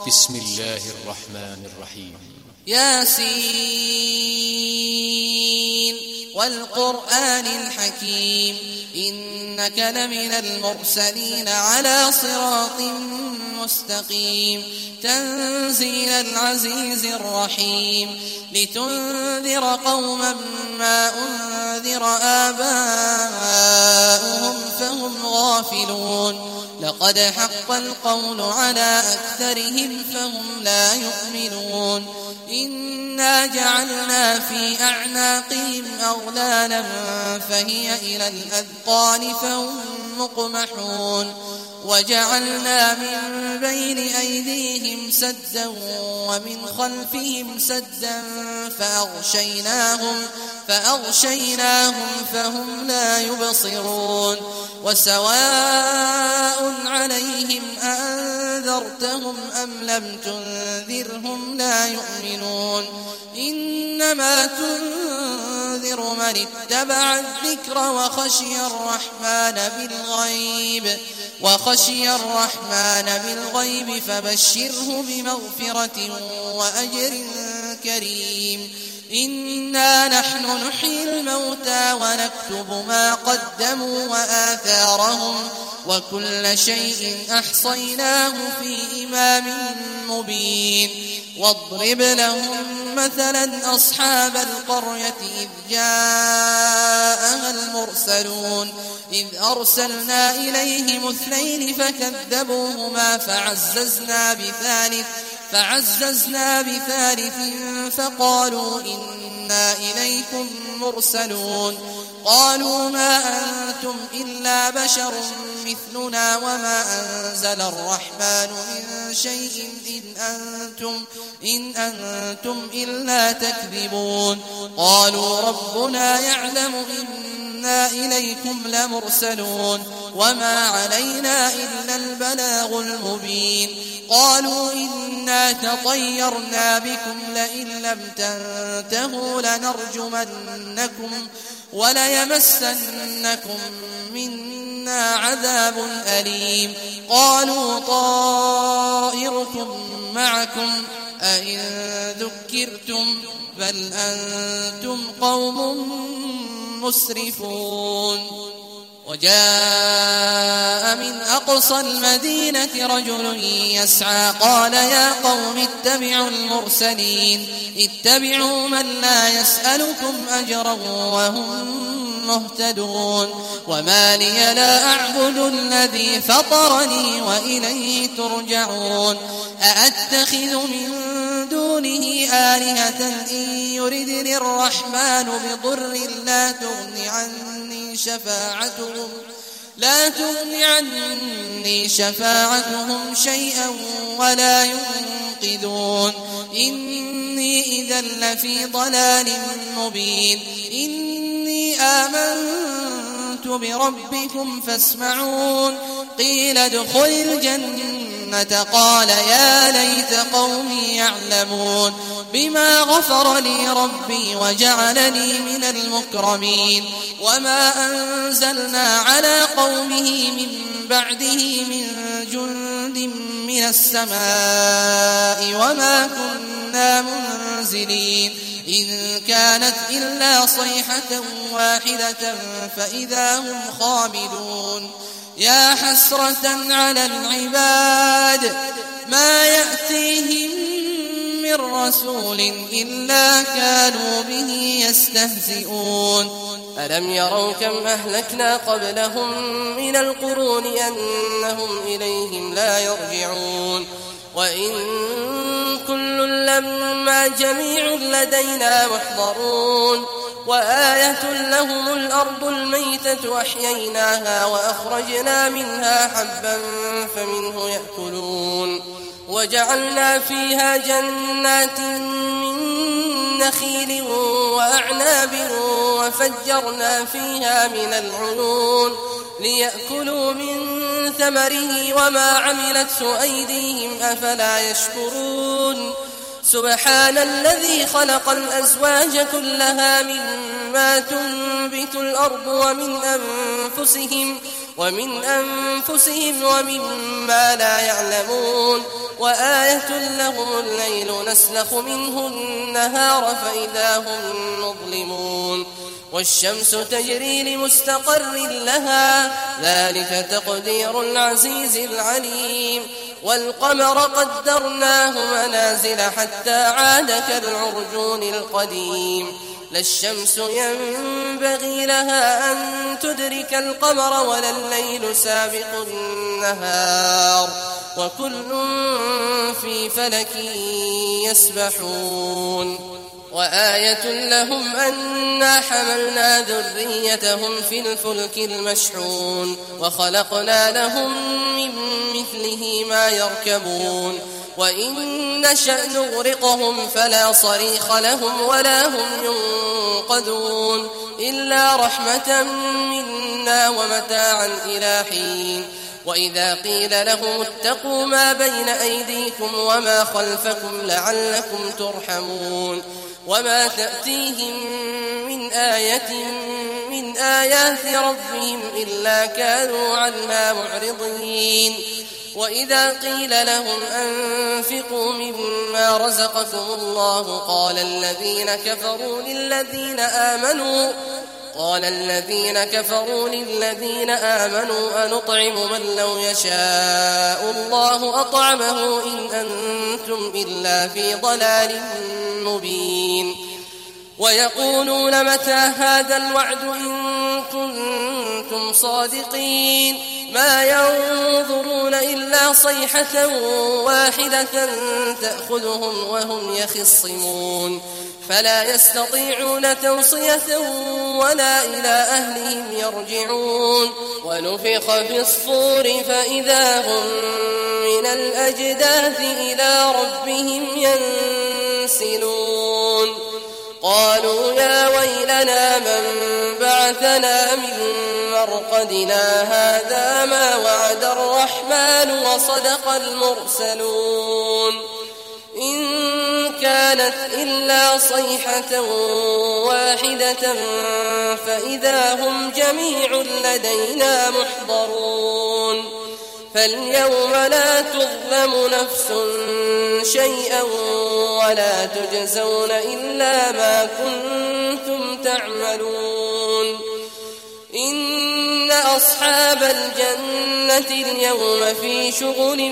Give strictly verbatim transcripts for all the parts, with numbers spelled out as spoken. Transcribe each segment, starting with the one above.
بسم الله الرحمن الرحيم. ياسين والقرآن الحكيم إنك لمن المرسلين على صراط مستقيم تنزيل العزيز الرحيم لتنذر قوما ما أنذر آباؤهم فهم غافلون لقد حق القول على أكثرهم فهم لا يؤمنون إنا جعلنا في أعناقهم أغلالا فهي إلى الأذقان فهم مقمحون وجعلنا من بين أيديهم سدا ومن خلفهم سدا فأغشيناهم, فأغشيناهم فهم لا يبصرون وسواء عليهم أأنذرتهم أم لم تنذرهم لا يؤمنون إنما تنذر من اتبع الذكر وخشي الرحمن بالغيب وخشي الرحمن بالغيب فبشره بمغفرة وأجر كريم إنا نحن نحيي الموتى ونكتب ما قدموا وآثارهم وكل شيء أحصيناه في إمام مبين واضرب لهم مثلا أصحاب القرية إذ جاءها المرسلون إذ أرسلنا إليهم اثنين فكذبوهما فعززنا بثالث فعززنا بثالث فقالوا إنا إليكم مرسلون قالوا ما أنتم إلا بشر مثلنا وما أنزل الرحمن من شيء إن أنتم, إن أنتم إلا تكذبون قالوا ربنا يعلم إنا إليكم لمرسلون وما علينا إلا البلاغ المبين قالوا إنا تطيرنا بكم لئن لم تنتهوا لنرجمنكم وليمسنكم منا عذاب أليم قالوا طائركم معكم أئن ذكرتم بل أنتم قوم مسرفون وجاء من أقصى المدينة رجل يسعى قال يا قوم اتبعوا المرسلين اتبعوا من لا يسألكم أجرا وهم مهتدون وما لي لا أعبد الذي فطرني وإليه ترجعون أأتخذ من دونه آلهة إن يردني الرحمن بضر لا تغني عني شفاعتهم لا تغني عني شفاعتهم شيئا ولا ينقذون إني إذا لفي ضلال مبين إني آمنت بربكم فاسمعون قيل ادخل الجنة قال يا ليت قومي يعلمون بما غفر لي ربي وجعلني من المكرمين وما أنزلنا على قومه من بعده من جند من السماء وما كنا منزلين إن كانت إلا صيحة واحدة فإذا هم خامدون يا حسرة على العباد ما يأتيهم من رسول إلا كانوا به يستهزئون ألم يروا كم أهلكنا قبلهم من القرون أنهم إليهم لا يرجعون وإن كل لما جميع لدينا محضرون وآية لهم الأرض الميتة أحييناها وأخرجنا منها حبا فمنه يأكلون وجعلنا فيها جنات من نخيل وأعناب وفجرنا فيها من العيون ليأكلوا من ثمره وما عملته أيديهم أفلا يشكرون سبحان الذي خلق الأزواج كلها مما تنبت الأرض ومن أنفسهم ومن أنفسهم ومما لا يعلمون وآية لهم الليل نسلخ منه النهار فإذا هم مظلمون والشمس تجري لمستقر لها ذلك تقدير العزيز العليم والقمر قدرناه منازل حتى عاد كالعرجون القديم لا الشمس ينبغي لها أن تدرك القمر ولا الليل سابق النهار وكل في فلك يسبحون وآية لهم أنا حملنا ذريتهم في الفلك المشحون وخلقنا لهم من مثله ما يركبون وإن نشأ نغرقهم فلا صريخ لهم ولا هم ينقذون إلا رحمة منا ومتاعا إلى حين وإذا قيل لهم اتقوا ما بين أيديكم وما خلفكم لعلكم ترحمون وما تأتيهم من آية من آيات ربهم إلا كانوا عنها معرضين وإذا قيل لهم أنفقوا مما رزقكم الله قال الذين كفروا للذين آمنوا قال الذين كفروا للذين آمنوا أنطعم من لو يشاء الله أطعمه إن أنتم إلا في ضلال مبين ويقولون متى هذا الوعد إن كنتم صادقين ما ينظرون إلا صيحة واحدة تأخذهم وهم يخصمون فلا يستطيعون توصية ولا إلى أهلهم يرجعون ونفخ في الصور فإذا هم من الأجداث إلى ربهم ينسلون قالوا يا ويلنا من بعثنا من مرقدنا هذا ما وعد الرحمن وصدق المرسلون إن كانت إلا صيحة واحدة فإذا هم جميع لدينا محضرون فاليوم لا تظلم نفس شيئا ولا تجزون إلا ما كنتم تعملون إن أصحاب الجنة اليوم في شغل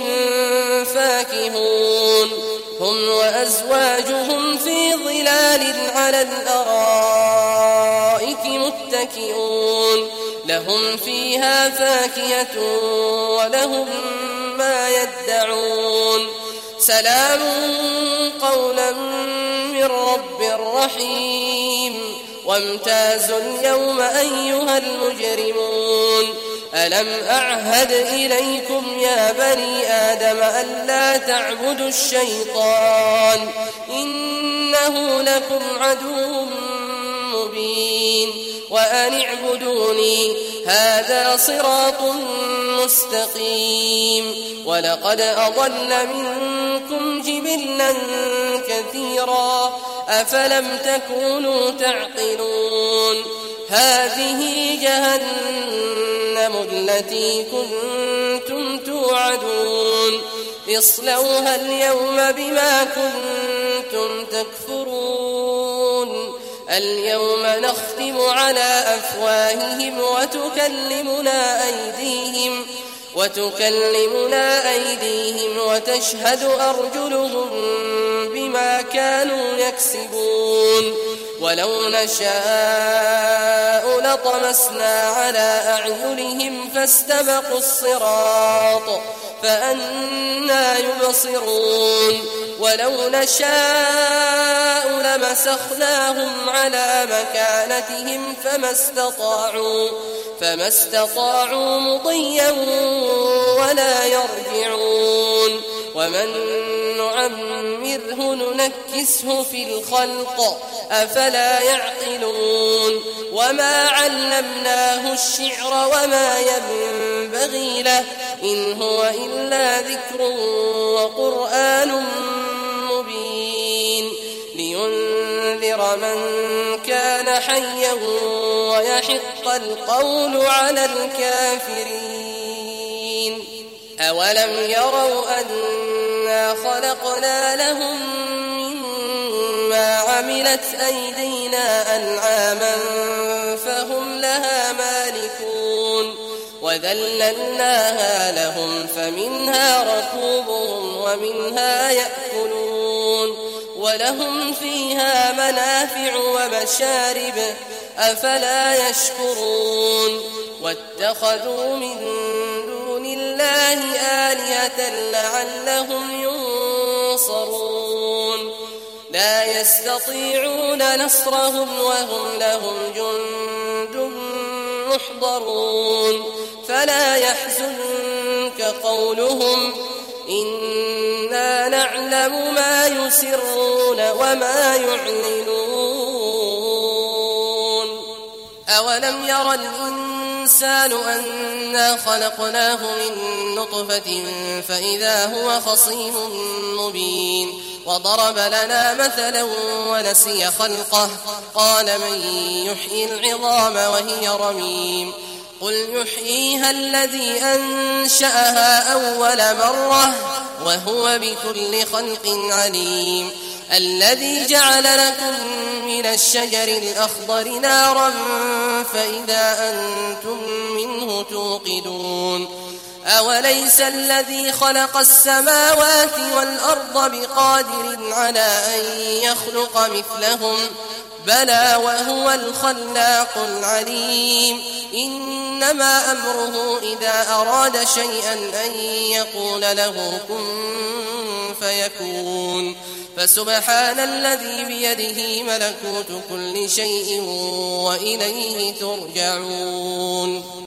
فاكهون هم وأزواجهم في ظلال على الأرائك متكئون لهم فيها فاكهة ولهم ما يدعون سلام قولا من رب رحيم وامتازوا اليوم أيها المجرمون ألم أعهد إليكم يا بني آدم ألا تعبدوا الشيطان إنه لكم عدو مبين وأن اعبدوني هذا صراط مستقيم ولقد أضل منكم جبلا كثيرا أفلم تكونوا تعقلون هذه جهنم التي كنتم توعدون اصلوها اليوم بما كنتم تكفرون اليوم نختم على أفواههم وتكلمنا أيديهم وتكلمنا أيديهم وتشهد أرجلهم بما كانوا يكسبون ولو نشاء لطمسنا على أعينهم فاستبقوا الصراط فأنى يبصرون ولو نشاء لمسخناهم على مكانتهم فما استطاعوا فما استطاعوا مضيا ولا يرجعون ومن نعمره ننكسه في الخلق أفلا يعقلون وما علمناه الشعر وما ينبغي له إن هو إلا ذكر وقرآن مبين لينذر من كان حيا ويحق القول على الكافرين أولم يروا أن إنا خلقنا لهم مما عملت أيدينا أنعاما فهم لها مالكون وذللناها لهم فمنها ركوبهم ومنها يأكلون ولهم فيها منافع ومشارب أفلا يشكرون واتخذوا من دون الله آلهة لعلهم ينصرون لا يستطيعون نصرهم وهم لهم جند محضرون فلا يحزنك قولهم إنا نعلم ما يسرون وما يعلنون أولم ير الإنسان أنا خلقناه من نطفة فإذا هو خصيم مبين وضرب لنا مثلا ونسي خلقه قال من يحيي العظام وهي رميم قل يحييها الذي أنشأها أول مرة وهو بكل خلق عليم الذي جعل لكم من الشجر الأخضر نارا فإذا أنتم منه توقدون أوليس الذي خلق السماوات والأرض بقادر على أن يخلق مثلهم بلى وهو الخلاق العليم إنما أمره إذا أراد شيئا أن يقول له كن فيكون فسبحان الذي بيده ملكوت كل شيء وإليه ترجعون.